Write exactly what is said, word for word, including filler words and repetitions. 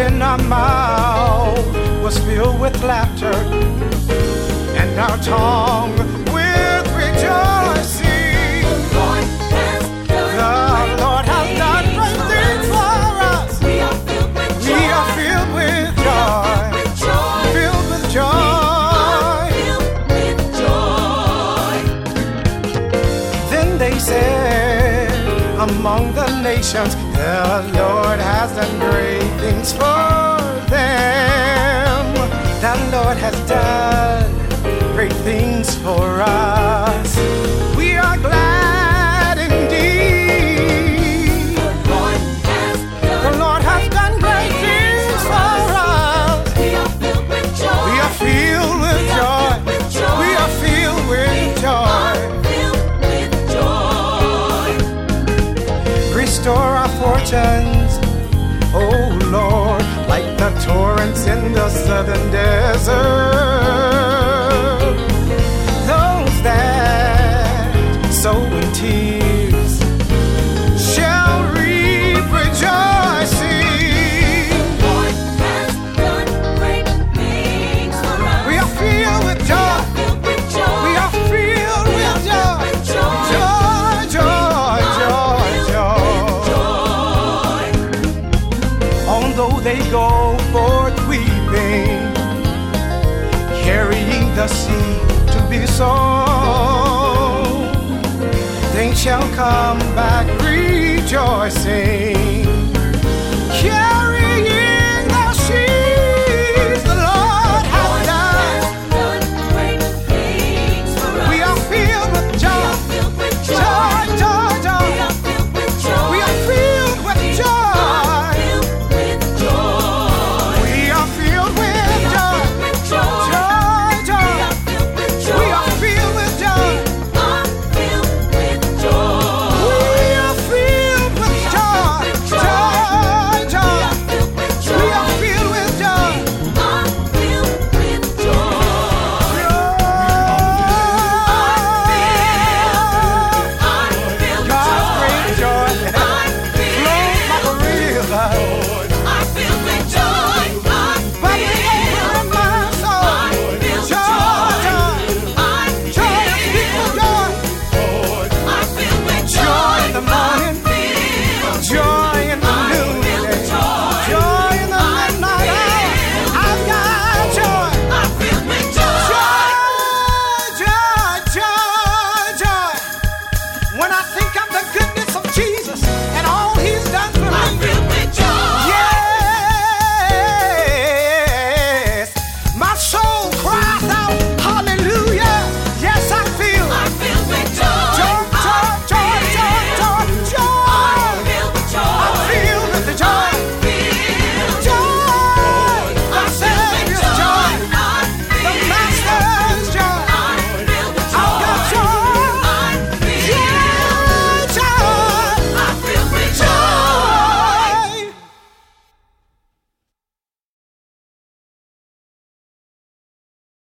when our mouth was filled with laughter and our tongue with rejoicing. The Lord has done great things for us. We are filled with joy. We are filled with joy. Filled with joy. Filled with joy. Then they said among the nations, the Lord has done great things for them. The Lord has done great things for us. We are glad indeed. The Lord has done great things for us. We are filled with joy. We are filled with joy. We are filled with joy. Restore our fortunes, oh Lord, like the torrents in the southern desert. Those that sow in tears shall reap rejoicing. The Lord has done great things for us. We are filled with joy. We are filled with joy. Joy, joy, joy, joy. Although they go forth weeping, carrying the seed to be sown, they shall come back rejoicing. Yeah.